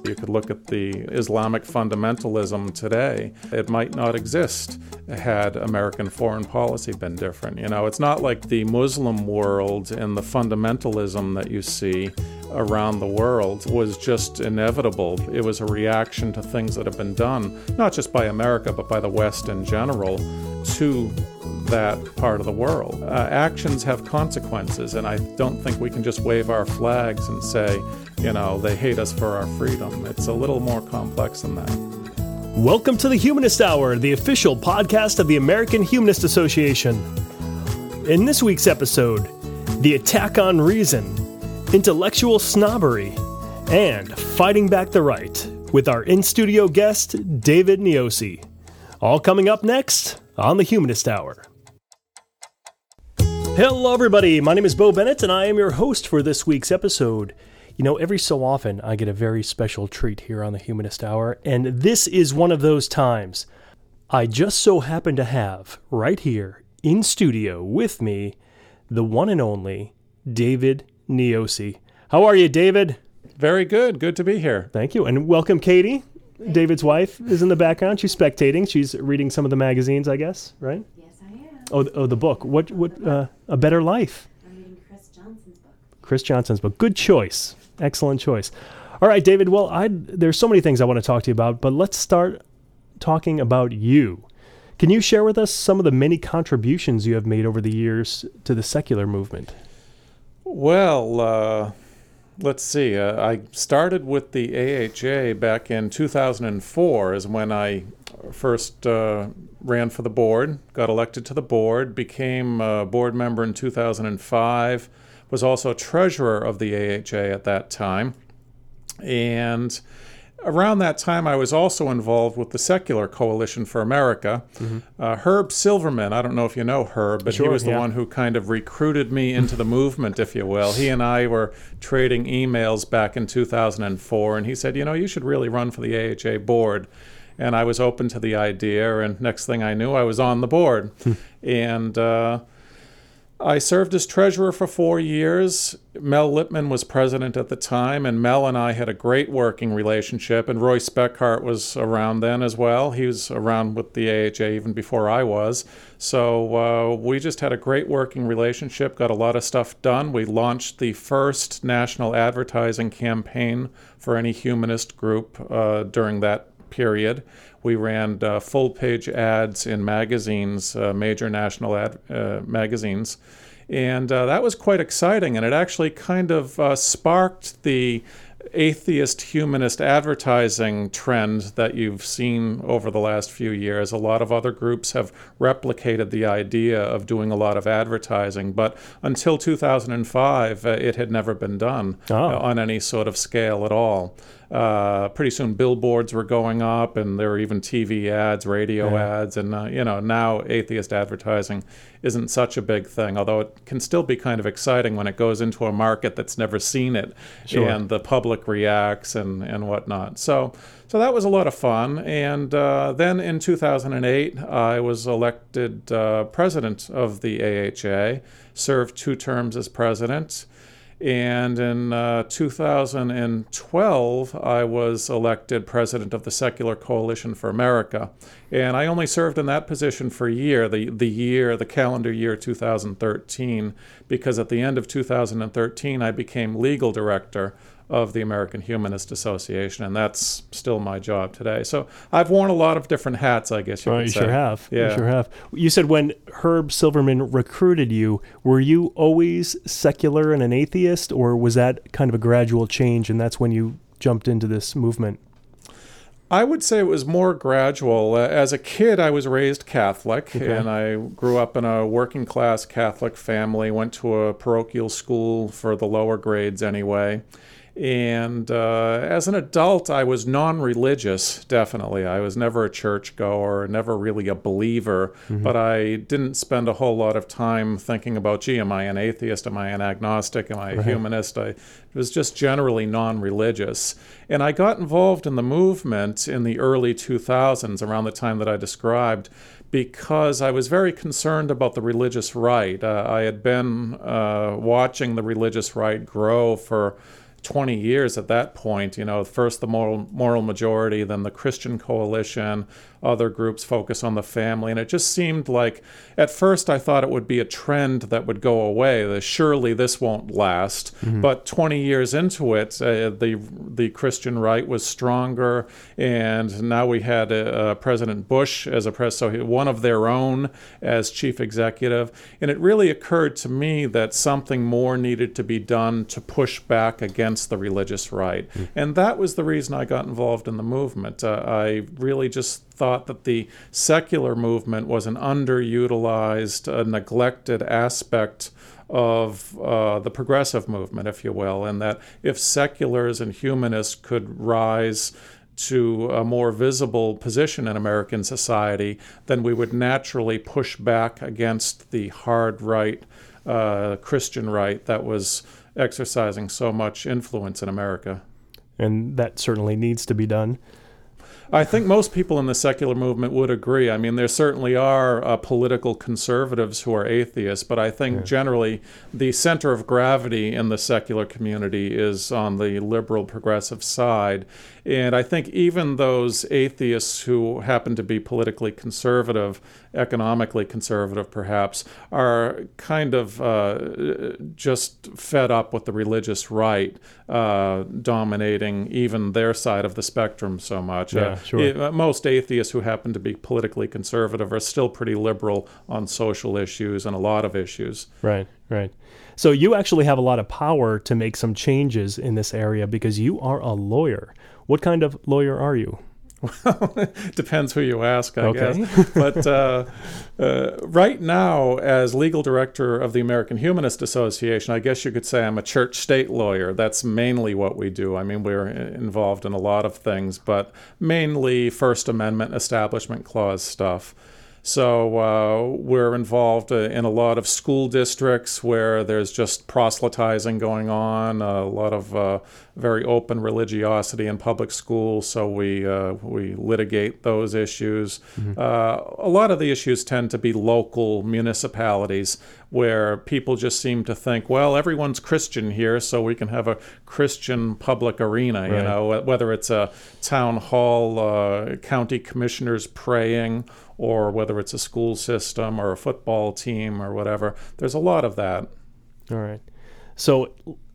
You could look at the Islamic fundamentalism today. It might not exist had American foreign policy been different. You know, it's not like the Muslim world and the fundamentalism that you see around the world was just inevitable. It was a reaction to things that have been done, not just by America, but by the West in general, to that part of the world. Actions have consequences, and I don't think we can just wave our flags and say, you know, they hate us for our freedom. It's a little more complex than that. Welcome to the Humanist Hour, the official podcast of the American Humanist Association. In this week's episode, the attack on reason, intellectual snobbery, and fighting back the right with our in-studio guest, David Niosi. All coming up next on the Humanist Hour. Hello, everybody. My name is Bo Bennett, and I am your host for this week's episode. You know, every so often, I get a very special treat here on the Humanist Hour, and this is one of those times. I just so happen to have, right here in studio with me, the one and only David Niosi. How are you, David? Very good. Good to be here. Thank you. And welcome, Katie. David's wife is in the background. She's spectating. She's reading some of the magazines, I guess, right? Yes, I am. Oh, the book. What? A Better Life. I'm reading Chris Johnson's book. Chris Johnson's book. Good choice. Excellent choice. All right, David. Well, there's so many things I want to talk to you about, but let's start talking about you. Can you share with us some of the many contributions you have made over the years to the secular movement? Well, let's see. I started with the AHA back in 2004 is when I first ran for the board, got elected to the board, became a board member in 2005, was also treasurer of the AHA at that time. And around that time, I was also involved with the Secular Coalition for America. Mm-hmm. Herb Silverman, I don't know if you know Herb, but he was the one who kind of recruited me into the movement, if you will. He and I were trading emails back in 2004, and he said, you know, you should really run for the AHA board. And I was open to the idea, and next thing I knew, I was on the board. And I served as treasurer for 4 years. Mel Lipman was president at the time, and Mel and I had a great working relationship, and Roy Speckhart was around then as well. He was around with the AHA even before I was. So we just had a great working relationship, got a lot of stuff done. We launched the first national advertising campaign for any humanist group during that period. We ran full-page ads in magazines, major national magazines, and that was quite exciting, and it actually kind of sparked the atheist humanist advertising trend that you've seen over the last few years. A lot of other groups have replicated the idea of doing a lot of advertising, but until 2005, it had never been done on any sort of scale at all. Pretty soon billboards were going up, and there were even TV ads, radio ads, and now atheist advertising isn't such a big thing, although it can still be kind of exciting when it goes into a market that's never seen it, and the public reacts and whatnot. So that was a lot of fun, and then in 2008, I was elected president of the AHA, served 2 terms as president. And in 2012, I was elected president of the Secular Coalition for America. And I only served in that position for a year, the calendar year 2013, because at the end of 2013, I became legal director of the American Humanist Association, and that's still my job today. So I've worn a lot of different hats, I guess you could say. You sure have. Yeah. You sure have. You said when Herb Silverman recruited you, were you always secular and an atheist, or was that kind of a gradual change, and that's when you jumped into this movement? I would say it was more gradual. As a kid, I was raised Catholic, and I grew up in a working-class Catholic family, went to a parochial school for the lower grades anyway. And as an adult, I was non-religious, definitely. I was never a churchgoer, never really a believer, but I didn't spend a whole lot of time thinking about, gee, am I an atheist? Am I an agnostic? Am I a humanist? I was just generally non-religious. And I got involved in the movement in the early 2000s, around the time that I described, because I was very concerned about the religious right. I had been watching the religious right grow for 20 years at that point. First the moral majority, then the Christian Coalition, other groups focus on the family. And it just seemed like, at first I thought it would be a trend that would go away. Surely this won't last. But 20 years into it, the Christian right was stronger. And now we had President Bush as one of their own as chief executive. And it really occurred to me that something more needed to be done to push back against the religious right. And that was the reason I got involved in the movement. I really just thought that the secular movement was an underutilized, neglected aspect of the progressive movement, if you will, and that if seculars and humanists could rise to a more visible position in American society, then we would naturally push back against the hard right, Christian right that was exercising so much influence in America. And that certainly needs to be done. I think most people in the secular movement would agree. I mean, there certainly are political conservatives who are atheists, but I think generally the center of gravity in the secular community is on the liberal progressive side. And I think even those atheists who happen to be politically conservative, economically conservative perhaps, are kind of just fed up with the religious right dominating even their side of the spectrum so much. Sure. Most atheists who happen to be politically conservative are still pretty liberal on social issues and a lot of issues. Right. So you actually have a lot of power to make some changes in this area because you are a lawyer. What kind of lawyer are you? Well, depends who you ask, I guess. But right now, as legal director of the American Humanist Association, I guess you could say I'm a church-state lawyer. That's mainly what we do. I mean, we're involved in a lot of things, but mainly First Amendment, Establishment Clause stuff. So we're involved in a lot of school districts where there's just proselytizing going on, a lot of very open religiosity in public schools, so we litigate those issues. A lot of the issues tend to be local municipalities where people just seem to think, well, everyone's Christian here, so we can have a Christian public arena, whether it's a town hall, county commissioners praying, or whether it's a school system or a football team or whatever. There's a lot of that. All right. So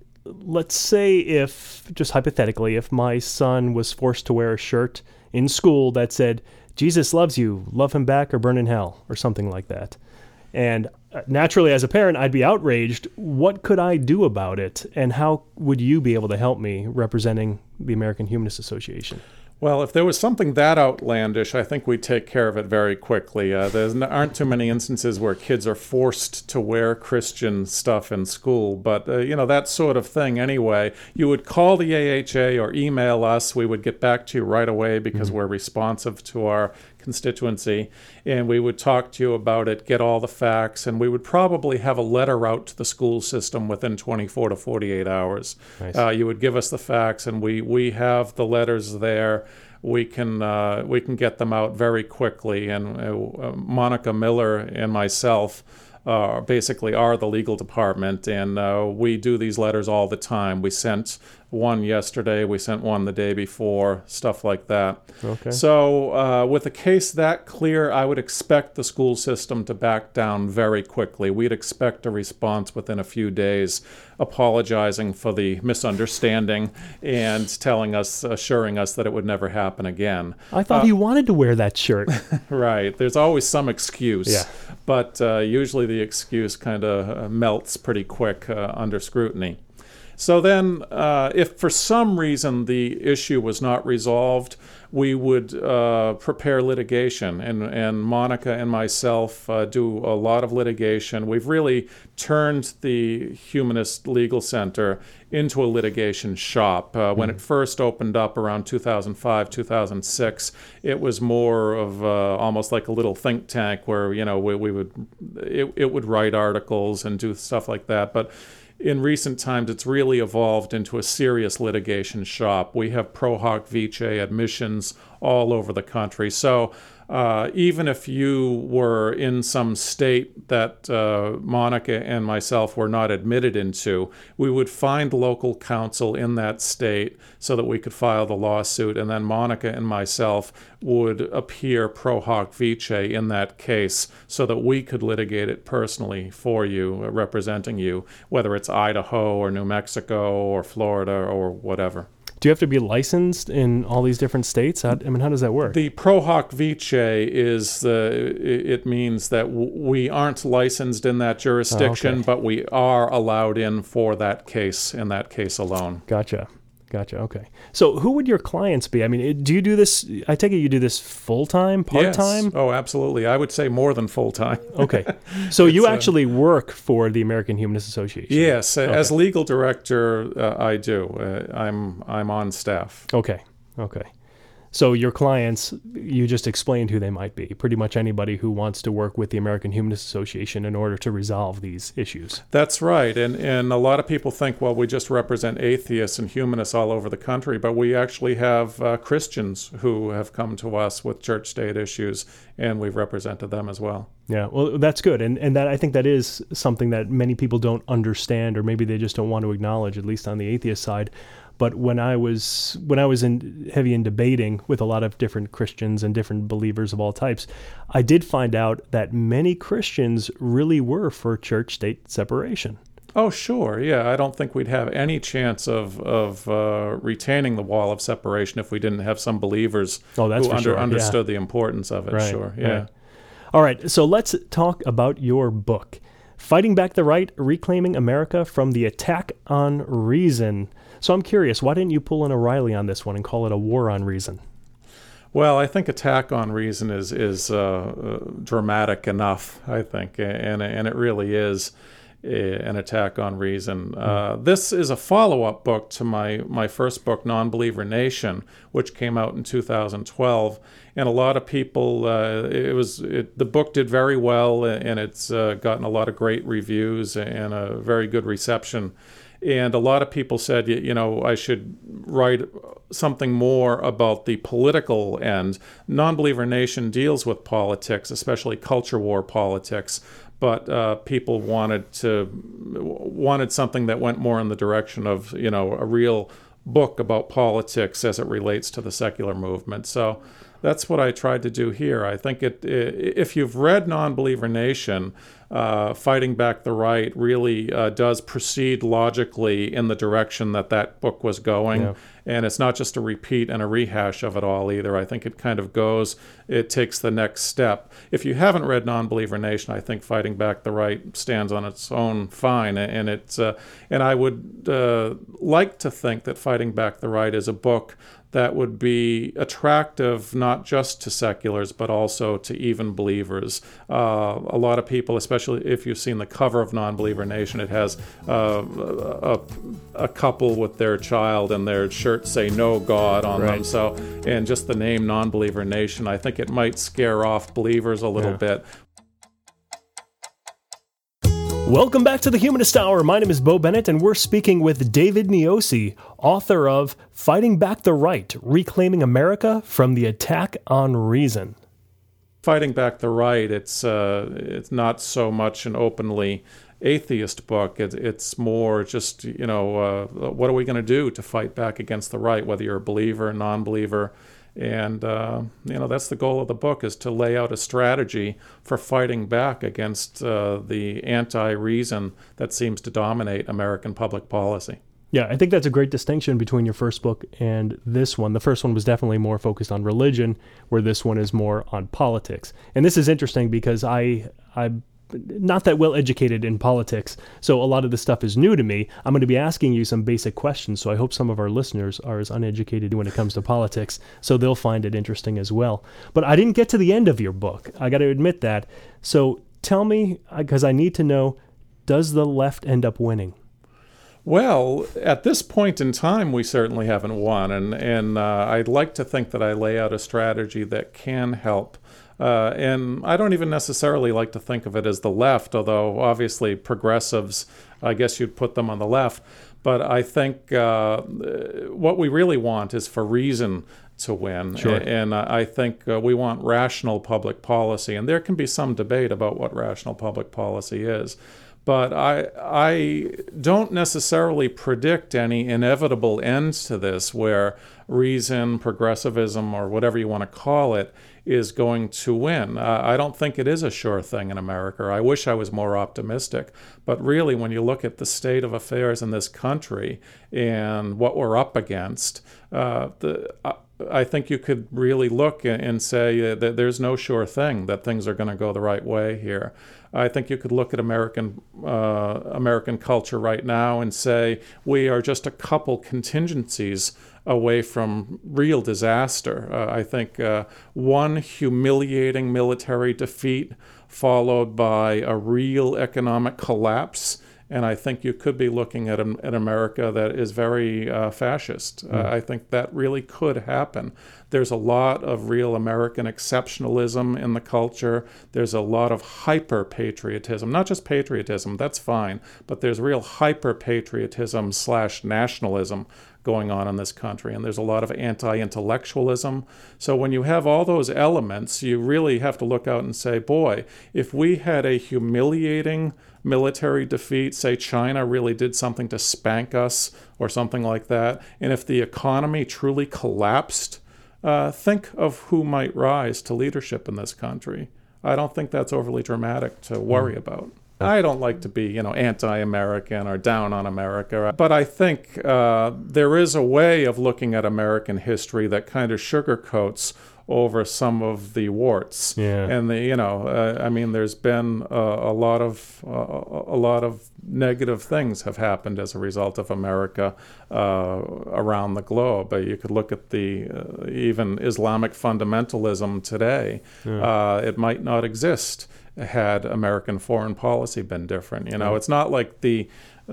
let's say just hypothetically, if my son was forced to wear a shirt in school that said, Jesus loves you, love him back or burn in hell, or something like that. And naturally, as a parent, I'd be outraged. What could I do about it? And how would you be able to help me representing the American Humanist Association? Well, if there was something that outlandish, I think we'd take care of it very quickly. There aren't too many instances where kids are forced to wear Christian stuff in school, but, that sort of thing anyway. You would call the AHA or email us. We would get back to you right away because we're responsive to our constituency, and we would talk to you about it, get all the facts, and we would probably have a letter out to the school system within 24 to 48 hours. Nice. You would give us the facts, and we have the letters there. We can get them out very quickly, and Monica Miller and myself basically are the legal department, and we do these letters all the time. We sent one yesterday, we sent one the day before, stuff like that. Okay. So with a case that clear, I would expect the school system to back down very quickly. We'd expect a response within a few days, apologizing for the misunderstanding and assuring us that it would never happen again. I thought he wanted to wear that shirt. Right. There's always some excuse. Yeah. But usually the excuse kind of melts pretty quick under scrutiny. So then, if for some reason the issue was not resolved, we would prepare litigation. And Monica and myself do a lot of litigation. We've really turned the Humanist Legal Center into a litigation shop. When it first opened up around 2005, 2006, it was more of almost like a little think tank where, we would write articles and do stuff like that. But in recent times, it's really evolved into a serious litigation shop. We have pro hoc vice admissions all over the country. So even if you were in some state that Monica and myself were not admitted into, we would find local counsel in that state so that we could file the lawsuit, and then Monica and myself would appear pro hoc vice in that case so that we could litigate it personally for you, representing you, whether it's Idaho or New Mexico or Florida or whatever. Do you have to be licensed in all these different states? How does that work? The pro hoc vice it means that we aren't licensed in that jurisdiction, okay. but we are allowed in for that case, in that case alone. Gotcha. Okay. So who would your clients be? I mean, do you do this? I take it you do this full-time, part-time? Yes. Oh, absolutely. I would say more than full-time. Okay. So you actually work for the American Humanist Association? Yes. Okay. As legal director, I do. I'm on staff. Okay. So your clients, you just explained who they might be. Pretty much anybody who wants to work with the American Humanist Association in order to resolve these issues. That's right. And a lot of people think, well, we just represent atheists and humanists all over the country, but we actually have Christians who have come to us with church-state issues, and we've represented them as well. Yeah, well, that's good. And that I think that is something that many people don't understand, or maybe they just don't want to acknowledge, at least on the atheist side. But when I was heavy in debating with a lot of different Christians and different believers of all types, I did find out that many Christians really were for church-state separation. Oh, sure. Yeah, I don't think we'd have any chance of retaining the wall of separation if we didn't have some believers who understood the importance of it. Right, sure. Yeah. Right. All right. So let's talk about your book, Fighting Back the Right, Reclaiming America from the Attack on Reason. So I'm curious, why didn't you pull an O'Reilly on this one and call it a war on reason? Well, I think attack on reason is dramatic enough, I think, and it really is an attack on reason. This is a follow-up book to my first book, Non-Believer Nation, which came out in 2012. And a lot of people, the book did very well, and it's gotten a lot of great reviews and a very good reception. And a lot of people said, I should write something more about the political end. Non-Believer Nation deals with politics, especially culture war politics, but people wanted something that went more in the direction of, a real book about politics as it relates to the secular movement. So that's what I tried to do here. I think if you've read Non-Believer Nation, Fighting Back the Right really does proceed logically in the direction that book was going. Yeah. And it's not just a repeat and a rehash of it all either. I think it takes the next step. If you haven't read Non-Believer Nation, I think Fighting Back the Right stands on its own fine. And I would like to think that Fighting Back the Right is a book that would be attractive not just to seculars, but also to even believers. A lot of people, especially if you've seen the cover of Non-Believer Nation, it has a couple with their child and their shirts say "No God" on them. So, and just the name Non-Believer Nation, I think it might scare off believers a little bit. Welcome back to the Humanist Hour. My name is Bo Bennett, and we're speaking with David Niosi, author of Fighting Back the Right, Reclaiming America from the Attack on Reason. Fighting Back the Right, it's not so much an openly atheist book. It's more just, what are we going to do to fight back against the right, whether you're a believer or non-believer. And, that's the goal of the book, is to lay out a strategy for fighting back against the anti-reason that seems to dominate American public policy. Yeah, I think that's a great distinction between your first book and this one. The first one was definitely more focused on religion, where this one is more on politics. And this is interesting because I'm not that well educated in politics, so a lot of this stuff is new to me. I'm going to be asking you some basic questions, so I hope some of our listeners are as uneducated when it comes to politics, so they'll find it interesting as well. But I didn't get to the end of your book. I got to admit that. So tell me, because I need to know, does the left end up winning? Well, at this point in time, we certainly haven't won, and I'd like to think that I lay out a strategy that can help. And I don't even necessarily like to think of it as the left, although obviously progressives, I guess you'd put them on the left. But I think what we really want is for reason to win. Sure. And I think we want rational public policy, and there can be some debate about what rational public policy is. But I don't necessarily predict any inevitable ends to this where reason, progressivism, or whatever you want to call it, is going to win. I don't think it is a sure thing in America. I wish I was more optimistic. But really, when you look at the state of affairs in this country and what we're up against, I think you could really look and say that there's no sure thing that things are going to go the right way here. I think you could look at American culture right now and say we are just a couple contingencies away from real disaster. I think one humiliating military defeat followed by a real economic collapse. And I think you could be looking at an America that is very fascist. I think that really could happen. There's a lot of real American exceptionalism in the culture. There's a lot of hyper-patriotism, not just patriotism, that's fine, but there's real hyper-patriotism / nationalism going on in this country. And there's a lot of anti-intellectualism. So when you have all those elements, you really have to look out and say, boy, if we had a humiliating military defeat, say China really did something to spank us or something like that, and if the economy truly collapsed, think of who might rise to leadership in this country. I don't think that's overly dramatic to worry about. I don't like to be, anti-American or down on America, but I think there is a way of looking at American history that kind of sugarcoats over some of the warts. Yeah. And there's been a lot of negative things have happened as a result of America around the globe. You could look at the even Islamic fundamentalism today. Yeah. It might not exist had American foreign policy been different. It's not like the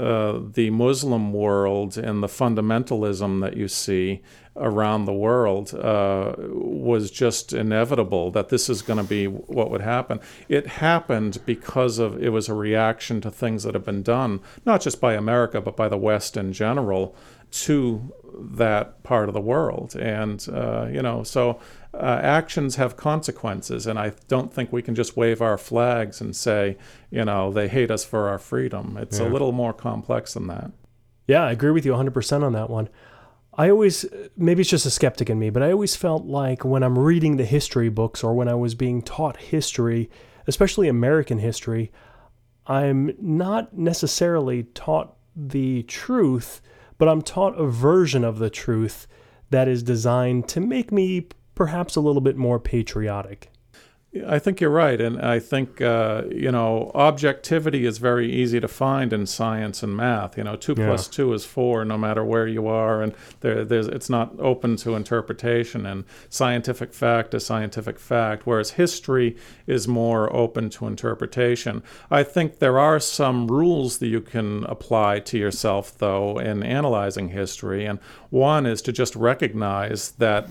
Muslim world and the fundamentalism that you see around the world was just inevitable, that this is going to be what would happen. It happened because it was a reaction to things that have been done, not just by America, but by the West in general, to that part of the world. And, so actions have consequences, and I don't think we can just wave our flags and say, they hate us for our freedom. It's a little more complex than that. Yeah, I agree with you 100% on that one. I always, maybe it's just a skeptic in me, but I always felt like when I'm reading the history books or when I was being taught history, especially American history, I'm not necessarily taught the truth, but I'm taught a version of the truth that is designed to make me perhaps a little bit more patriotic. I think you're right, and I think objectivity is very easy to find in science and math. 2 plus 2 is 4, no matter where you are, and it's not open to interpretation. And scientific fact is scientific fact, whereas history is more open to interpretation. I think there are some rules that you can apply to yourself, though, in analyzing history, and one is to just recognize that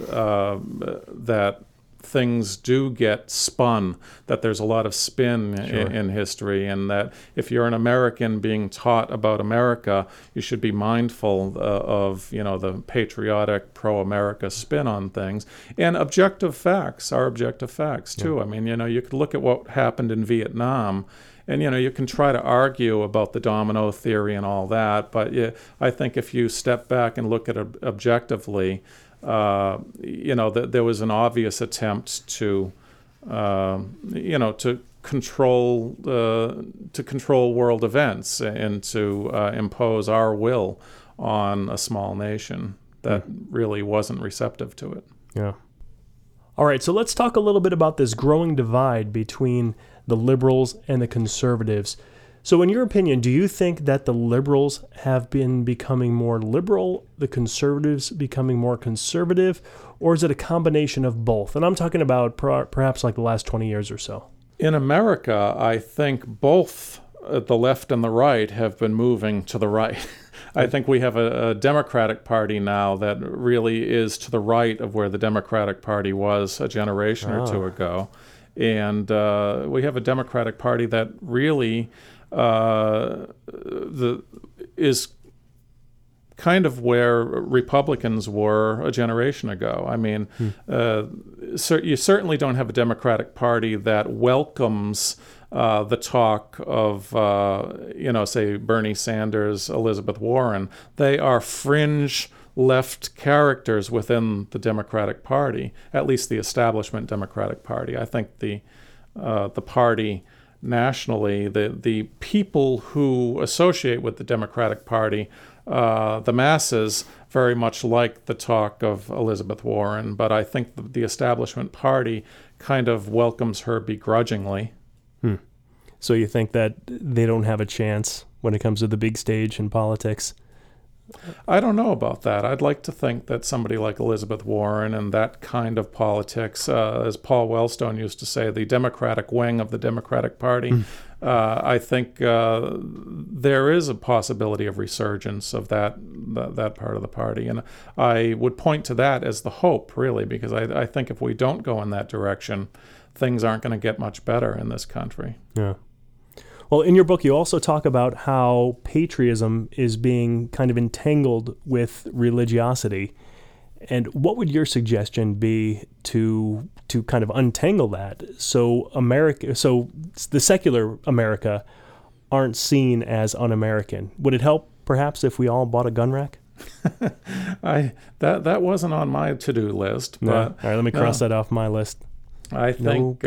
things do get spun, that there's a lot of spin in history, and that if you're an American being taught about America, you should be mindful of the patriotic pro-America spin on things. And objective facts are objective facts too. Yeah. You could look at what happened in Vietnam, and you can try to argue about the domino theory and all that, but I think if you step back and look at it objectively, that there was an obvious attempt to control world events and to impose our will on a small nation that really wasn't receptive to it. Yeah. All right, so let's talk a little bit about this growing divide between the liberals and the conservatives. So in your opinion, do you think that the liberals have been becoming more liberal, the conservatives becoming more conservative, or is it a combination of both? And I'm talking about perhaps like the last 20 years or so. In America, I think both the left and the right have been moving to the right. I think we have a Democratic Party now that really is to the right of where the Democratic Party was a generation or two ago. And we have a Democratic Party that really is kind of where Republicans were a generation ago. I mean, you certainly don't have a Democratic Party that welcomes the talk of, say, Bernie Sanders, Elizabeth Warren. They are fringe left characters within the Democratic Party, at least the establishment Democratic Party. I think the party nationally, the people who associate with the Democratic Party, the masses very much like the talk of Elizabeth Warren, but I think the establishment party kind of welcomes her begrudgingly. So you think that they don't have a chance when it comes to the big stage in politics? I don't know about that. I'd like to think that somebody like Elizabeth Warren and that kind of politics, as Paul Wellstone used to say, the Democratic wing of the Democratic Party, I think there is a possibility of resurgence of that part of the party. And I would point to that as the hope, really, because I think if we don't go in that direction, things aren't going to get much better in this country. Yeah. Well, in your book, you also talk about how patriotism is being kind of entangled with religiosity. And what would your suggestion be to kind of untangle that so the secular America aren't seen as un-American? Would it help, perhaps, if we all bought a gun rack? That wasn't on my to-do list. No. But, all right, let me cross that off my list. I think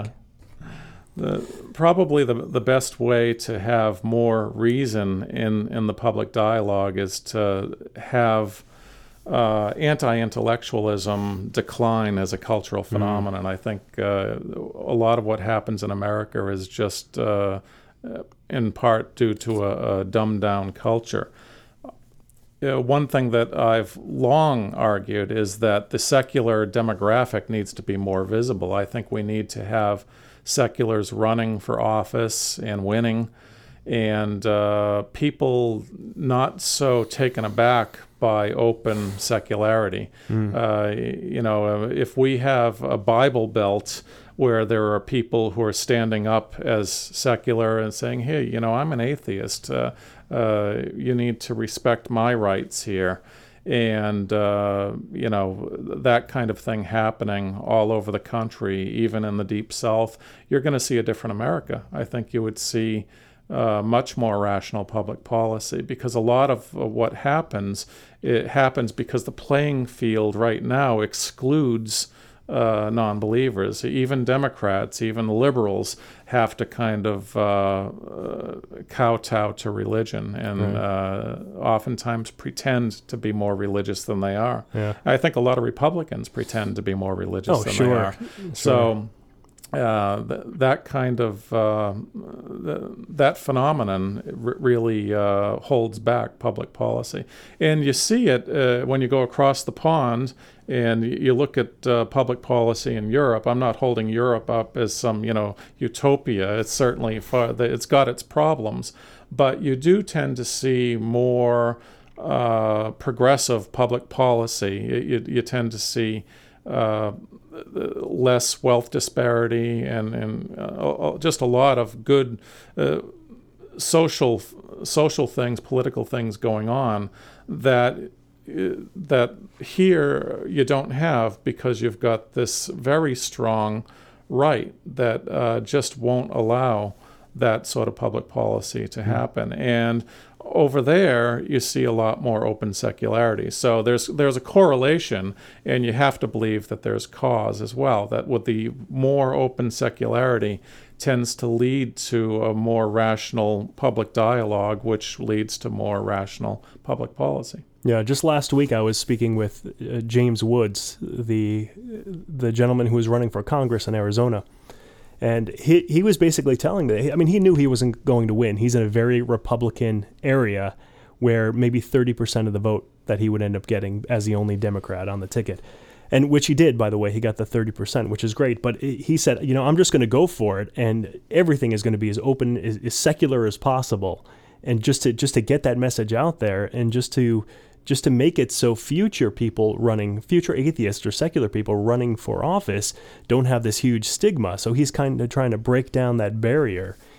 probably the best way to have more reason in the public dialogue is to have anti-intellectualism decline as a cultural phenomenon. I think a lot of what happens in America is just in part due to a dumbed-down culture. One thing that I've long argued is that the secular demographic needs to be more visible. I think we need to have seculars running for office and winning, and people not so taken aback by open secularity. If we have a Bible Belt where there are people who are standing up as secular and saying, hey, I'm an atheist, you need to respect my rights here. And, that kind of thing happening all over the country, even in the Deep South, you're going to see a different America. I think you would see much more rational public policy, because a lot of what happens, it happens because the playing field right now excludes non-believers. Even Democrats, even liberals have to kind of kowtow to religion and oftentimes pretend to be more religious than they are. Yeah. I think a lot of Republicans pretend to be more religious than they are. Sure. So that kind of that phenomenon really holds back public policy, and you see it when you go across the pond and you look at public policy in Europe. I'm not holding Europe up as some utopia. It's certainly it's got its problems, but you do tend to see more progressive public policy. You tend to see less wealth disparity and just a lot of good social things, political things going on that here you don't have, because you've got this very strong right that just won't allow that sort of public policy to happen. And over there, you see a lot more open secularity. So there's a correlation, and you have to believe that there's cause as well, that with the more open secularity tends to lead to a more rational public dialogue, which leads to more rational public policy. Yeah, just last week I was speaking with James Woods, the gentleman who was running for Congress in Arizona. And he was basically telling me, he knew he wasn't going to win. He's in a very Republican area where maybe 30% of the vote that he would end up getting as the only Democrat on the ticket. And which he did, by the way. He got the 30%, which is great. But he said, I'm just going to go for it, and everything is going to be as open, as secular as possible. And just to get that message out there, and just to make it so future atheists or secular people running for office don't have this huge stigma. So he's kind of trying to break down that barrier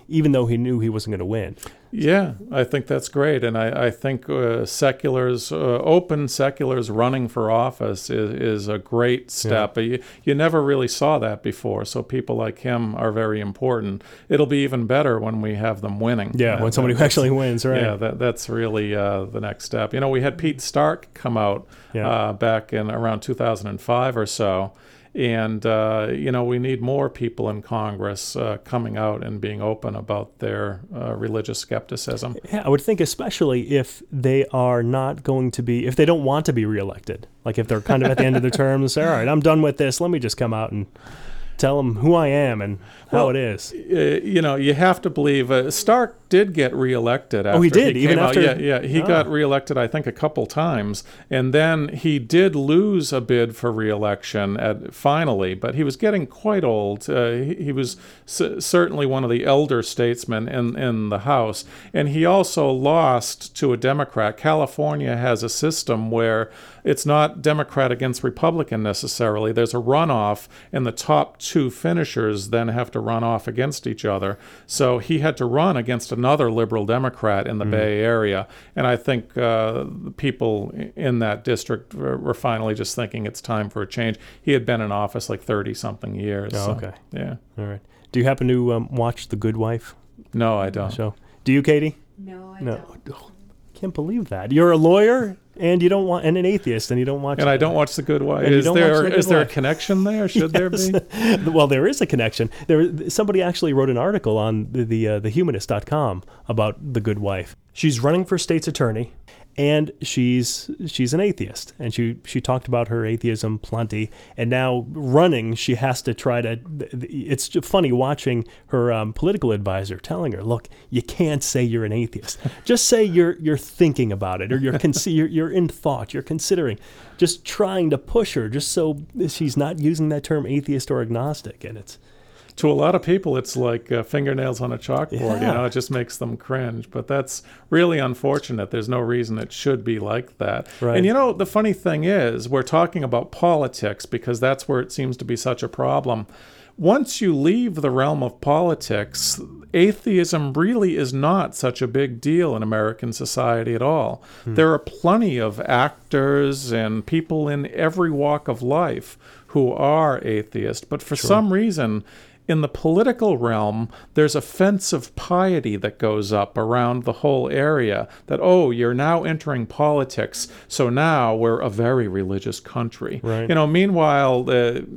even though he knew he wasn't going to win. Yeah, I think that's great. And I think seculars, open seculars running for office is a great step. You never really saw that before. So people like him are very important. It'll be even better when we have them winning. Yeah, when somebody who actually wins, right? Yeah, that's really the next step. You know, we had Pete Stark come out back in around 2005 or so. And, you know, we need more people in Congress coming out and being open about their religious skepticism. Yeah, I would think especially if they are not going to be, if they don't want to be reelected. Like if they're kind of at the end of their term and say, all right, I'm done with this. Let me just come out and tell them who I am and how it is. You know, you have to believe Stark did get reelected. After he did, even after. Yeah, he got reelected, I think, a couple times, and then he did lose a bid for reelection finally. But he was getting quite old. He was certainly one of the elder statesmen in the House, and he also lost to a Democrat. California has a system where it's not Democrat against Republican necessarily. There's a runoff, and the top two finishers then have to run off against each other. So he had to run against another liberal Democrat in the Bay Area. And I think the people in that district were finally just thinking it's time for a change. He had been in office like 30-something years. Oh, so, okay. Yeah. All right. Do you happen to watch The Good Wife? No, I don't. So, do you, Katie? No, I don't. Oh, can't believe that. You're a lawyer and you don't want, and an atheist, and you don't watch. And I don't watch The Good Wife. Is there a connection there? Should there be? Well, there is a connection. Somebody actually wrote an article on thehumanist.com about The Good Wife. She's running for state's attorney, and she's an atheist, and she talked about her atheism plenty. And now running, she has to try to. It's funny watching her political advisor telling her, "Look, you can't say you're an atheist. Just say you're thinking about it, or you're in thought. You're considering." Just trying to push her, just so she's not using that term atheist or agnostic, and it's. To a lot of people, it's like fingernails on a chalkboard. Yeah. You know, it just makes them cringe. But that's really unfortunate. There's no reason it should be like that. Right. And you know, the funny thing is, we're talking about politics because that's where it seems to be such a problem. Once you leave the realm of politics, atheism really is not such a big deal in American society at all. There are plenty of actors and people in every walk of life who are atheist, but for some reason, in the political realm, there's a fence of piety that goes up around the whole area that, oh, you're now entering politics, so now we're a very religious country. Right. You know, meanwhile,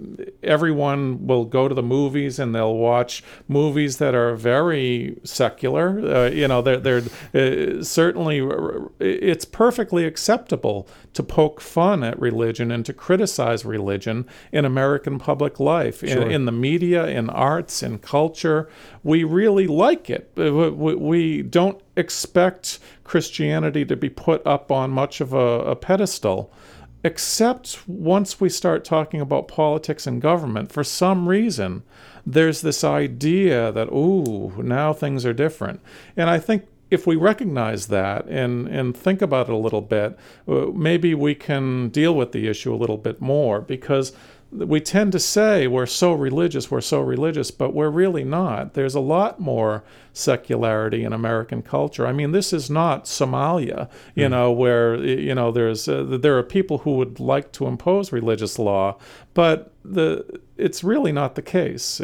everyone will go to the movies and they'll watch movies that are very secular. You know, they're certainly, it's perfectly acceptable to poke fun at religion and to criticize religion in American public life, in the media, in arts, in culture. We really like it. We don't expect Christianity to be put up on much of a pedestal, except once we start talking about politics and government. For some reason, there's this idea that, ooh, now things are different. And I think if we recognize that and think about it a little bit, maybe we can deal with the issue a little bit more, because we tend to say we're so religious, but we're really not. There's a lot more secularity in American culture. I mean, this is not Somalia, you know, where, you know, there are people who would like to impose religious law, but it's really not the case.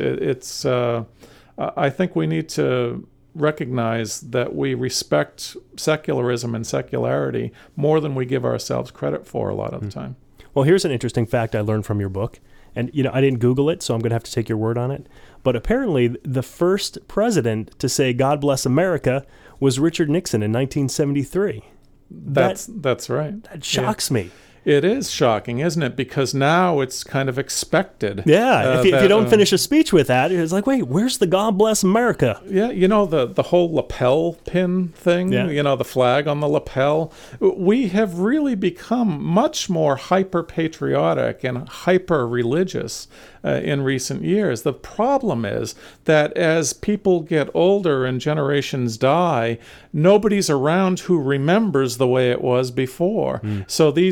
I think we need to recognize that we respect secularism and secularity more than we give ourselves credit for a lot of the time. Well, here's an interesting fact I learned from your book. And, you know, I didn't Google it, so I'm going to have to take your word on it. But apparently, the first president to say, "God bless America," was Richard Nixon in 1973. That's right. That shocks me. It is shocking, isn't it? Because now it's kind of expected. Yeah, if you don't finish a speech with that, it's like, wait, where's the "God bless America"? Yeah, you know, the whole lapel pin thing, you know, the flag on the lapel. We have really become much more hyper-patriotic and hyper-religious in recent years. The problem is that as people get older and generations die, nobody's around who remembers the way it was before. So these things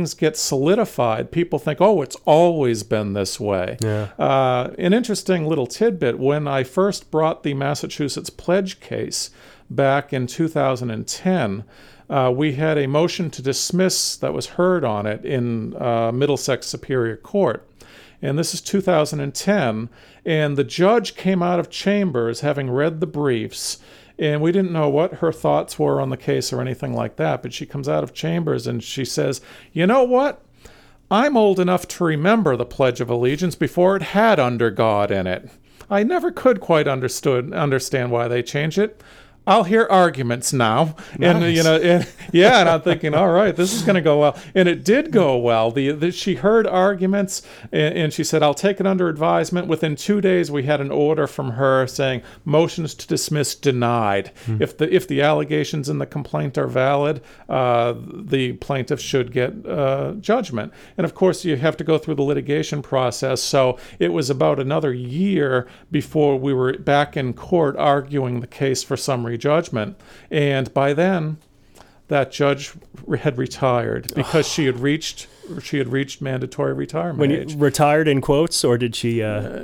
things get solidified, people think, oh, it's always been this way. Yeah. An interesting little tidbit, when I first brought the Massachusetts Pledge case back in 2010, we had a motion to dismiss that was heard on it in Middlesex Superior Court. And this is 2010, and the judge came out of chambers having read the briefs, and we didn't know what her thoughts were on the case or anything like that, but she comes out of chambers and she says, you know what? I'm old enough to remember the Pledge of Allegiance before it had "under God" in it. I never could quite understand why they changed it. I'll hear arguments now. Nice. And I'm thinking, all right, this is going to go well. And it did go well. She heard arguments, and she said, I'll take it under advisement. Within 2 days, we had an order from her saying, motions to dismiss denied. If the allegations in the complaint are valid, the plaintiff should get judgment. And of course, you have to go through the litigation process. So it was about another year before we were back in court arguing the case for summary judgment, and by then that judge had retired because she had reached mandatory retirement age. Retired in quotes, or did she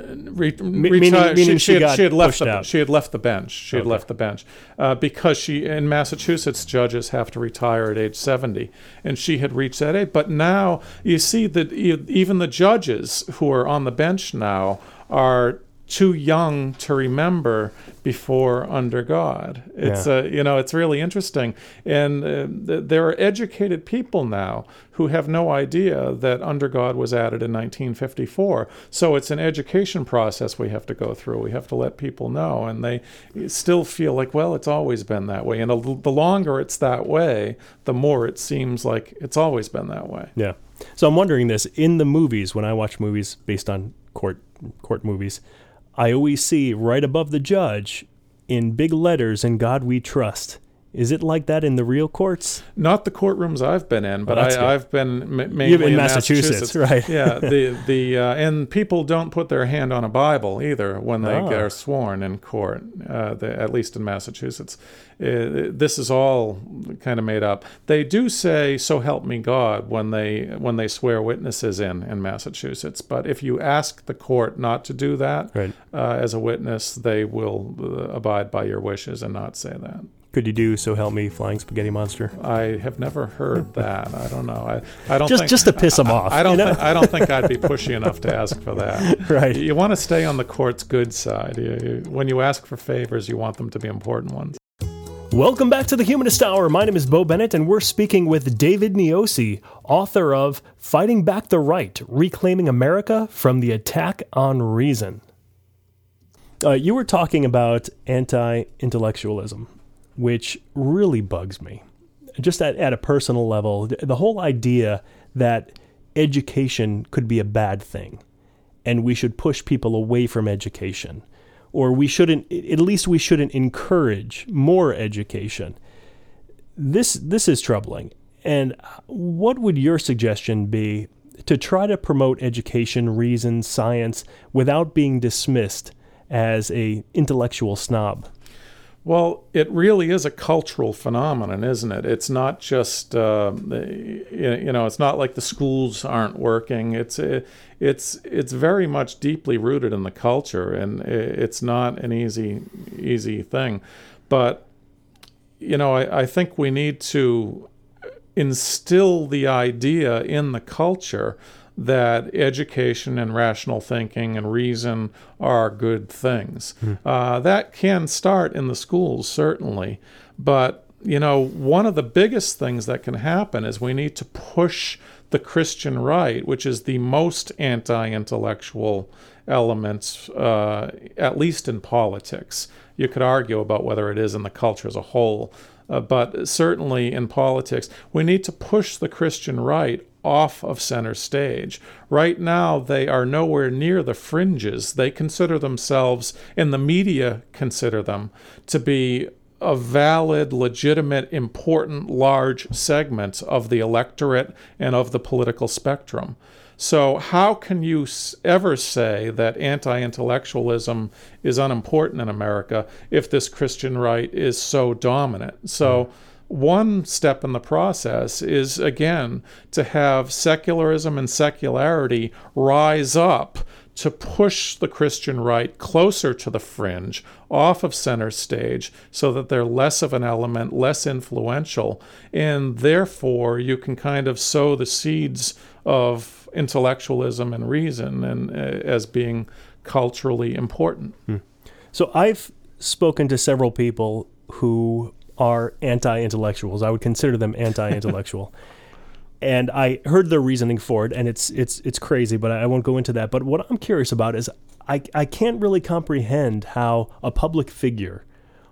meaning she had left out? She had left the bench. She had left the bench because in Massachusetts, judges have to retire at age 70, and she had reached that age. But now you see that even the judges who are on the bench now are too young to remember before "under God." It's it's really interesting, and there are educated people now who have no idea that "under God" was added in 1954. So it's an education process we have to go through. We have to let people know, and they still feel like, well, it's always been that way. And the longer it's that way, the more it seems like it's always been that way. Yeah. So I'm wondering this, in the movies, when I watch movies based on court movies, I always see right above the judge, in big letters, "In God We Trust." Is it like that in the real courts? Not the courtrooms I've been in, but I've been mainly You've in Massachusetts, right? Yeah, and people don't put their hand on a Bible either when they are sworn in court. At least in Massachusetts, this is all kind of made up. They do say "So help me God" when they swear witnesses in Massachusetts. But if you ask the court not to do that as a witness, they will abide by your wishes and not say that. Could you do "So help me, flying spaghetti monster"? I have never heard that. I don't know. I don't just to piss them off. I don't think I'd be pushy enough to ask for that. Right. You want to stay on the court's good side. When you ask for favors, you want them to be important ones. Welcome back to the Humanist Hour. My name is Bo Bennett, and we're speaking with David Niosi, author of "Fighting Back the Right: Reclaiming America from the Attack on Reason." You were talking about anti-intellectualism, which really bugs me. Just at a personal level, the whole idea that education could be a bad thing and we should push people away from education, or we shouldn't encourage more education. This is troubling. And what would your suggestion be to try to promote education, reason, science without being dismissed as a intellectual snob? Well, it really is a cultural phenomenon, isn't it? It's not just, it's not like the schools aren't working. It's very much deeply rooted in the culture, and it's not an easy thing. But, I think we need to instill the idea in the culture that education and rational thinking and reason are good things. That can start in the schools, certainly. But, one of the biggest things that can happen is we need to push the Christian right, which is the most anti-intellectual elements, at least in politics. You could argue about whether it is in the culture as a whole, but certainly in politics, we need to push the Christian right off of center stage. Right now, they are nowhere near the fringes. They consider themselves, and the media consider them, to be a valid, legitimate, important, large segment of the electorate and of the political spectrum. So how can you ever say that anti-intellectualism is unimportant in America if this Christian right is so dominant? So one step in the process is, again, to have secularism and secularity rise up to push the Christian right closer to the fringe, off of center stage, so that they're less of an element, less influential, and therefore you can kind of sow the seeds of intellectualism and reason and as being culturally important. So I've spoken to several people who are anti-intellectuals. I would consider them anti-intellectual. And I heard their reasoning for it, and it's crazy, but I won't go into that. But what I'm curious about is I can't really comprehend how a public figure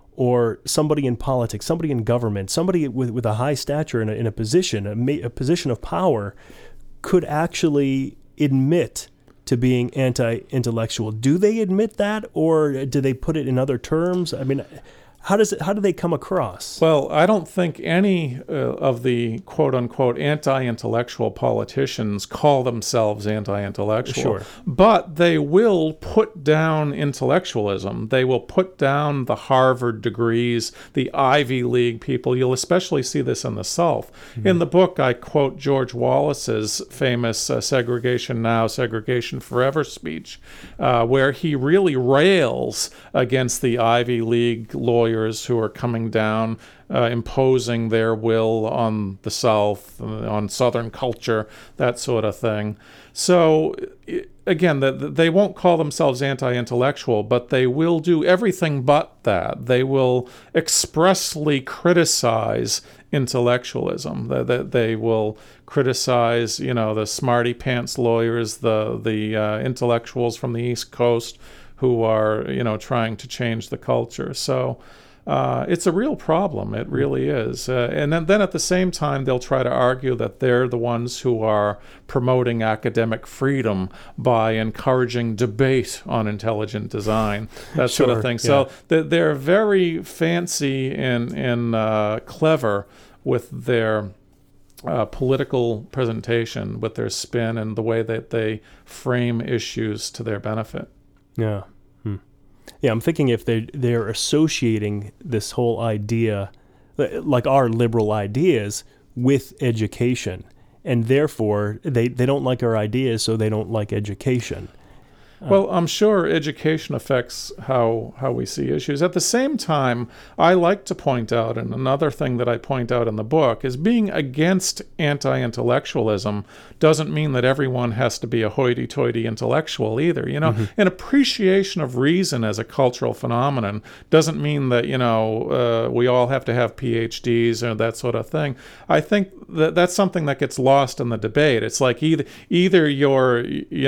or somebody in politics, somebody in government, somebody with a high stature in a position, a position of power, could actually admit to being anti-intellectual. Do they admit that, or do they put it in other terms? I mean, how do they come across? Well, I don't think any of the quote-unquote anti-intellectual politicians call themselves anti-intellectual. Sure. But they will put down intellectualism. They will put down the Harvard degrees, the Ivy League people. You'll especially see this in the South. Mm-hmm. In the book, I quote George Wallace's famous Segregation Now, Segregation Forever speech, where he really rails against the Ivy League lawyers who are coming down, imposing their will on the South, on Southern culture, that sort of thing. So, again, they won't call themselves anti-intellectual, but they will do everything but that. They will expressly criticize intellectualism. They will criticize, the smarty pants lawyers, the intellectuals from the East Coast who are, trying to change the culture. So it's a real problem. It really is. And then at the same time, they'll try to argue that they're the ones who are promoting academic freedom by encouraging debate on intelligent design, that sort of thing. So they're very fancy and clever with their political presentation, with their spin and the way that they frame issues to their benefit. Yeah. Yeah, I'm thinking if they're associating this whole idea, like our liberal ideas, with education, and therefore they don't like our ideas, so they don't like education. Well, I'm sure education affects how we see issues. At the same time, I like to point out, and another thing that I point out in the book, is being against anti-intellectualism doesn't mean that everyone has to be a hoity-toity intellectual either. An appreciation of reason as a cultural phenomenon doesn't mean that, we all have to have PhDs or that sort of thing. I think that's something that gets lost in the debate. It's like either you're,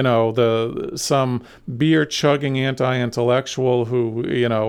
some beer chugging anti-intellectual who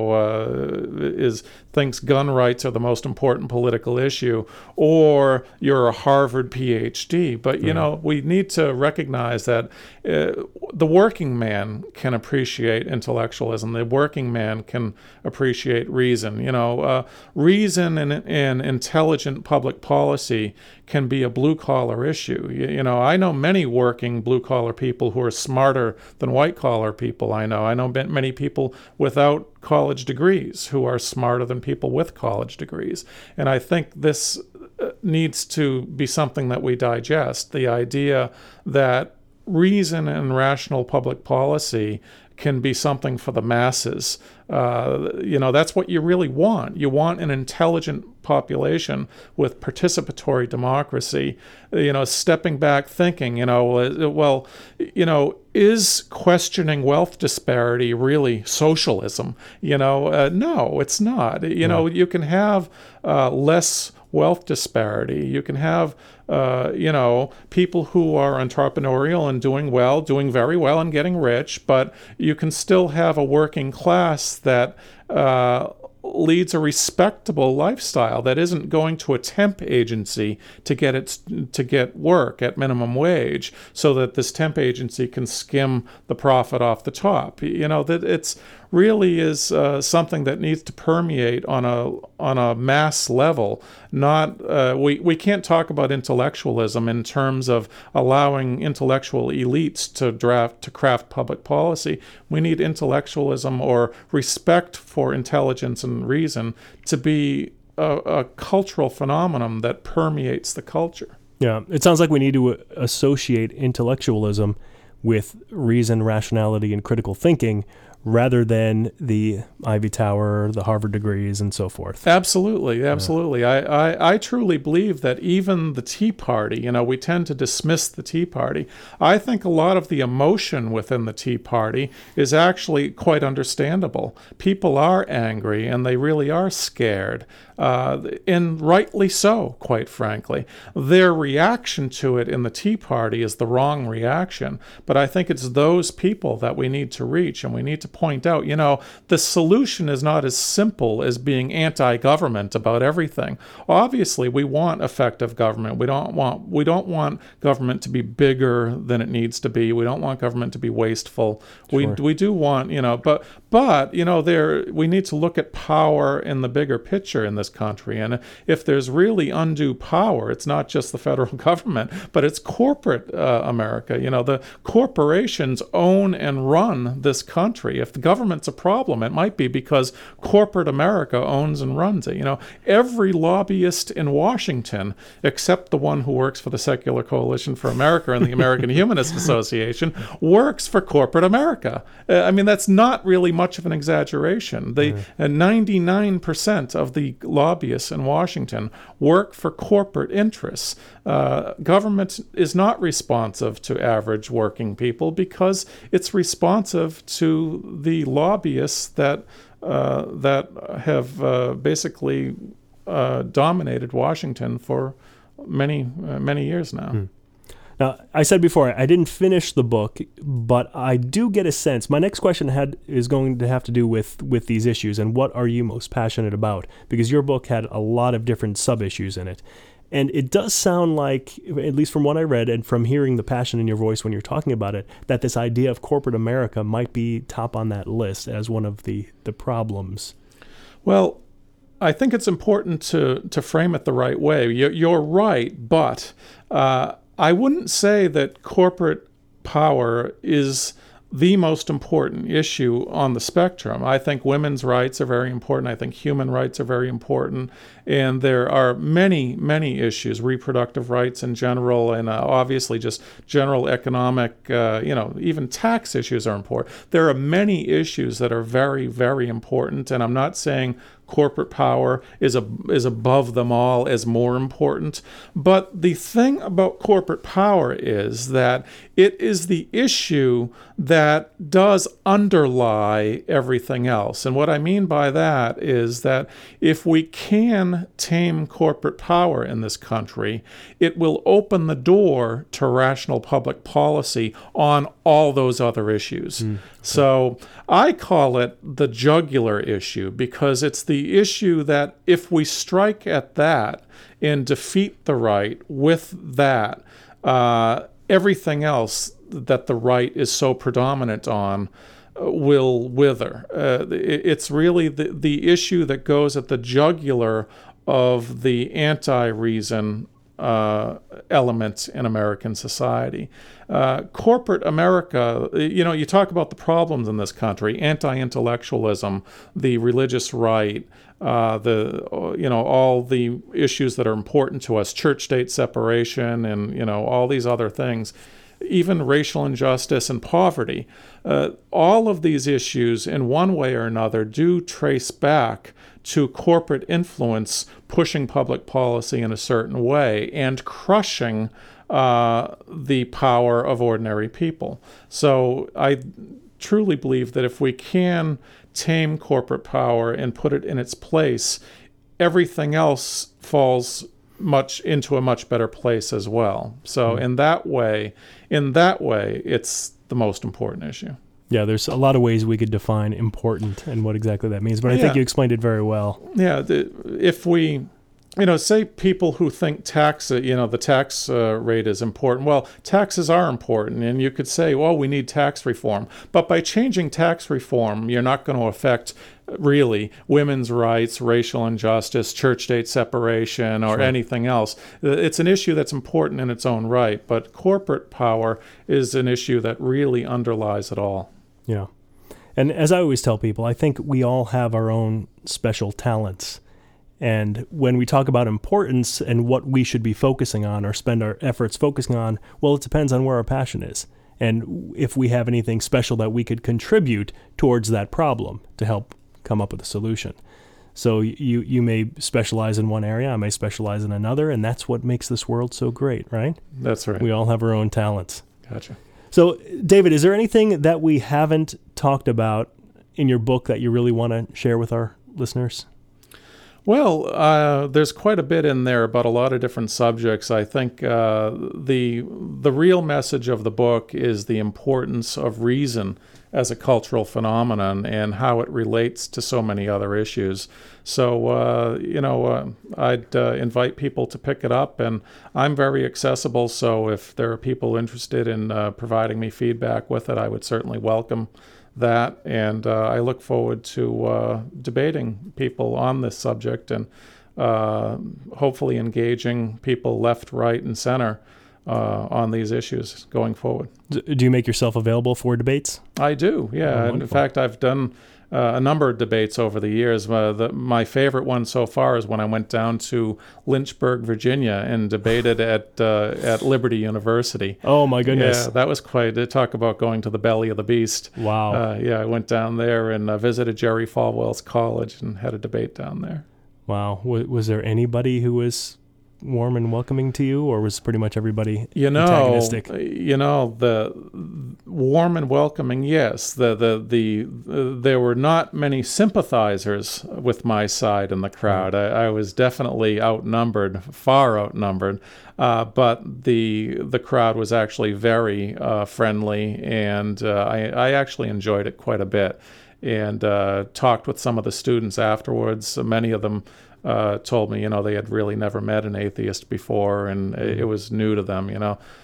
thinks gun rights are the most important political issue, or you're a Harvard PhD. But we need to recognize that the working man can appreciate intellectualism. The working man can appreciate reason. Reason and intelligent public policy can be a blue-collar issue. I know many working blue-collar people who are smarter than white-collar people. I know many people without college degrees who are smarter than people with college degrees. And I think this needs to be something that we digest, the idea that reason and rational public policy can be something for the masses. That's what you really want. You want an intelligent population with participatory democracy, stepping back thinking, is questioning wealth disparity really socialism? No, it's not. You can have less wealth disparity. You can have, people who are entrepreneurial and doing very well and getting rich, but you can still have a working class that leads a respectable lifestyle that isn't going to a temp agency to get work at minimum wage, so that this temp agency can skim the profit off the top. That it's really is something that needs to permeate on a mass level. Not we can't talk about intellectualism in terms of allowing intellectual elites to craft public policy. We need intellectualism or respect for intelligence and reason to be a cultural phenomenon that permeates the culture. Yeah, it sounds like we need to associate intellectualism with reason, rationality, and critical thinking rather than the Ivy Tower, the Harvard degrees, and so forth. Absolutely. I truly believe that even the Tea Party, we tend to dismiss the Tea Party. I think a lot of the emotion within the Tea Party is actually quite understandable. People are angry and they really are scared. And rightly so, quite frankly. Their reaction to it in the Tea Party is the wrong reaction. But I think it's those people that we need to reach, and we need to point out, the solution is not as simple as being anti-government about everything. Obviously, we want effective government. We don't want government to be bigger than it needs to be. We don't want government to be wasteful. Sure. We do want, but we need to look at power in the bigger picture in this country. And if there's really undue power, it's not just the federal government, but it's corporate America. The corporations own and run this country. If the government's a problem, it might be because corporate America owns and runs it. Every lobbyist in Washington, except the one who works for the Secular Coalition for America and the American Humanist Association, works for corporate America. That's not really much of an exaggeration. 99% of the lobbyists in Washington work for corporate interests. Government is not responsive to average working people because it's responsive to the lobbyists that have basically dominated Washington for many years now. Now, I said before, I didn't finish the book, but I do get a sense. My next question is going to have to do with these issues and what are you most passionate about? Because your book had a lot of different sub-issues in it. And it does sound like, at least from what I read and from hearing the passion in your voice when you're talking about it, that this idea of corporate America might be top on that list as one of the problems. Well, I think it's important to frame it the right way. You're right, but I wouldn't say that corporate power is the most important issue on the spectrum. I think women's rights are very important. I think human rights are very important. And there are many, many issues, reproductive rights in general, and obviously just general economic, even tax issues are important. There are many issues that are very, very important. And I'm not saying corporate power is above them all as more important. But the thing about corporate power is that it is the issue that does underlie everything else. And what I mean by that is that if we can tame corporate power in this country, it will open the door to rational public policy on all those other issues. Okay. So I call it the jugular issue because it's the issue that if we strike at that and defeat the right with that, everything else that the right is so predominant on will wither. It's really the issue that goes at the jugular of the anti-reason element in American society. Corporate America, you talk about the problems in this country, anti-intellectualism, the religious right, all the issues that are important to us, church-state separation, and all these other things, even racial injustice and poverty. All of these issues, in one way or another, do trace back to corporate influence pushing public policy in a certain way and crushing the power of ordinary people. So I truly believe that if we can tame corporate power and put it in its place, everything else falls into a much better place as well. So in that way, it's the most important issue. Yeah, there's a lot of ways we could define important and what exactly that means, but I think you explained it very well. Yeah, if we, say people who think the tax rate is important. Well, taxes are important, and you could say, well, we need tax reform. But by changing tax reform, you're not going to affect really women's rights, racial injustice, church-state separation, or anything else. It's an issue that's important in its own right, but corporate power is an issue that really underlies it all. Yeah. And as I always tell people, I think we all have our own special talents. And when we talk about importance and what we should be focusing on or spend our efforts focusing on, well, it depends on where our passion is. And if we have anything special that we could contribute towards that problem to help come up with a solution. So you may specialize in one area, I may specialize in another, and that's what makes this world so great, right? That's right. We all have our own talents. Gotcha. So, David, is there anything that we haven't talked about in your book that you really want to share with our listeners? Well, there's quite a bit in there about a lot of different subjects. I think the real message of the book is the importance of reason as a cultural phenomenon and how it relates to so many other issues. So, I'd invite people to pick it up, and I'm very accessible, so if there are people interested in providing me feedback with it, I would certainly welcome that, and I look forward to debating people on this subject and hopefully engaging people left, right, and center on these issues going forward. Do you make yourself available for debates? I do, yeah. Oh, in fact, I've done a number of debates over the years. My favorite one so far is when I went down to Lynchburg, Virginia, and debated at Liberty University. Oh, my goodness. Yeah, that was quite, talk about going to the belly of the beast. Wow. I went down there and visited Jerry Falwell's college and had a debate down there. Wow. Was there anybody who was warm and welcoming to you, or was pretty much everybody antagonistic? The warm and welcoming, yes. There were not many sympathizers with my side in the crowd. I was definitely outnumbered, far outnumbered, but the crowd was actually very friendly, and I actually enjoyed it quite a bit, and talked with some of the students afterwards. Many of them told me, they had really never met an atheist before, and it was new to them,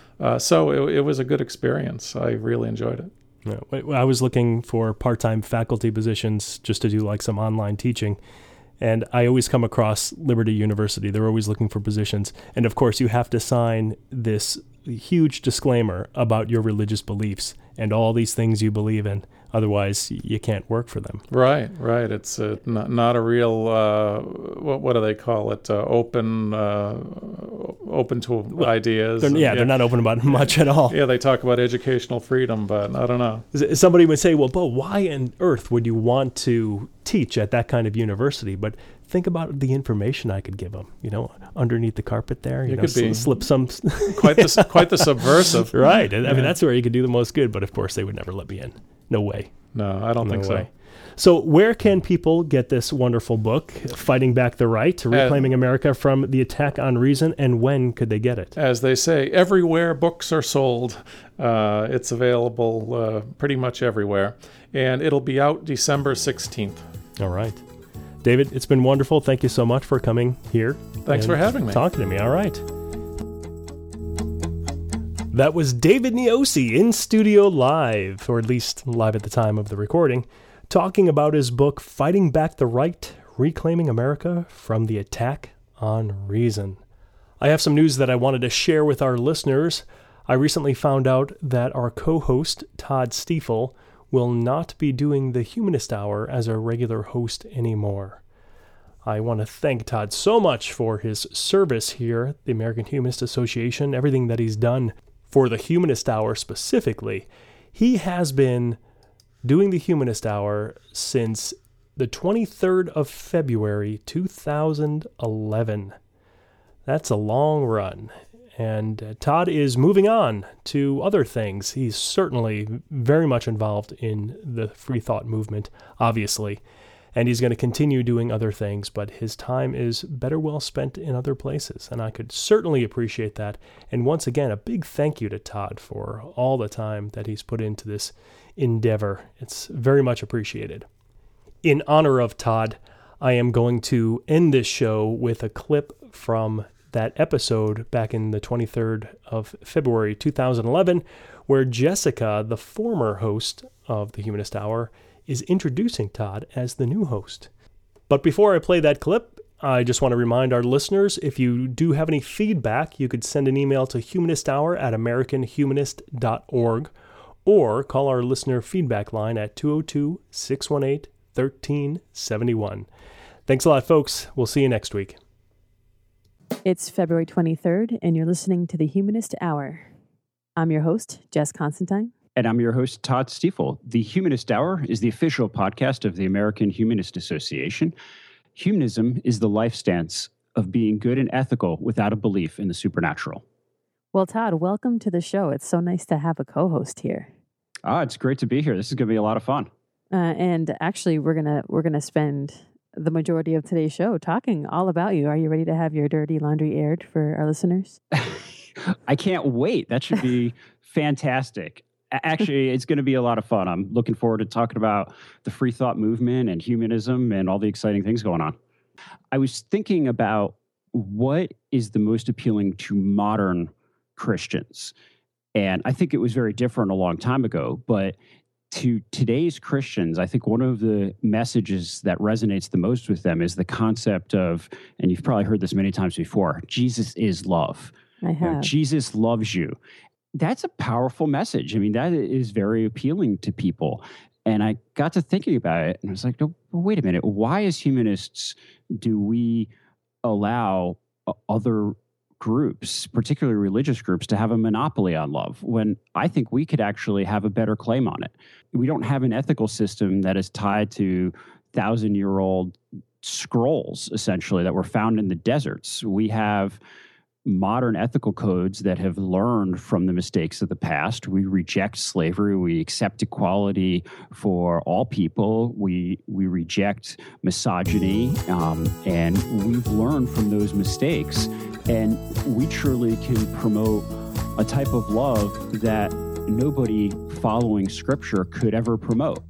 So it was a good experience. I really enjoyed it. Yeah, I was looking for part-time faculty positions just to do like some online teaching, and I always come across Liberty University. They're always looking for positions. And of course, you have to sign this huge disclaimer about your religious beliefs and all these things you believe in. Otherwise, you can't work for them. Right. It's not a real, what do they call it, open to ideas. They're not open about much at all. Yeah, they talk about educational freedom, but I don't know. Somebody would say, well, Bo, why on earth would you want to teach at that kind of university? But think about the information I could give them, underneath the carpet there. You could be slip some. quite the subversive. Right. I mean, that's where you could do the most good, but of course they would never let me in. No way. No, I don't think so. So where can people get this wonderful book, Fighting Back the Right, Reclaiming America from the Attack on Reason, and when could they get it? As they say, everywhere books are sold. It's available pretty much everywhere. And it'll be out December 16th. All right. David, it's been wonderful. Thank you so much for coming here. Thanks for having me. Talking to me. All right. That was David Neosi in studio live, or at least live at the time of the recording, talking about his book, Fighting Back the Right, Reclaiming America from the Attack on Reason. I have some news that I wanted to share with our listeners. I recently found out that our co-host, Todd Stiefel, will not be doing the Humanist Hour as a regular host anymore. I want to thank Todd so much for his service here at the American Humanist Association, everything that he's done for the Humanist Hour specifically. He has been doing the Humanist Hour since the 23rd of February, 2011. That's a long run. And Todd is moving on to other things. He's certainly very much involved in the free thought movement, obviously. And he's going to continue doing other things, but his time is better well spent in other places. And I could certainly appreciate that. And once again, a big thank you to Todd for all the time that he's put into this endeavor. It's very much appreciated. In honor of Todd, I am going to end this show with a clip from that episode back in the 23rd of February 2011, where Jessica, the former host of the Humanist Hour, is introducing Todd as the new host. But before I play that clip, I just want to remind our listeners, if you do have any feedback, you could send an email to humanisthour@americanhumanist.org or call our listener feedback line at 202-618-1371. Thanks a lot, folks. We'll see you next week. It's February 23rd, and you're listening to the Humanist Hour. I'm your host, Jess Constantine. And I'm your host, Todd Stiefel. The Humanist Hour is the official podcast of the American Humanist Association. Humanism is the life stance of being good and ethical without a belief in the supernatural. Well, Todd, welcome to the show. It's so nice to have a co-host here. It's great to be here. This is going to be a lot of fun. And actually, we're gonna spend the majority of today's show talking all about you. Are you ready to have your dirty laundry aired for our listeners? I can't wait. That should be fantastic. Actually, it's going to be a lot of fun. I'm looking forward to talking about the free thought movement and humanism and all the exciting things going on. I was thinking about what is the most appealing to modern Christians. And I think it was very different a long time ago, but to today's Christians, I think one of the messages that resonates the most with them is the concept of, and you've probably heard this many times before, Jesus is love. I have. You know, Jesus loves you. That's a powerful message. I mean, that is very appealing to people. And I got to thinking about it, and I was like, no, wait a minute. Why, as humanists, do we allow other groups, particularly religious groups, to have a monopoly on love when I think we could actually have a better claim on it? We don't have an ethical system that is tied to 1,000-year-old scrolls, essentially, that were found in the deserts. We have modern ethical codes that have learned from the mistakes of the past. We reject slavery. We accept equality for all people. We reject misogyny, and we've learned from those mistakes. And we truly can promote a type of love that nobody following Scripture could ever promote.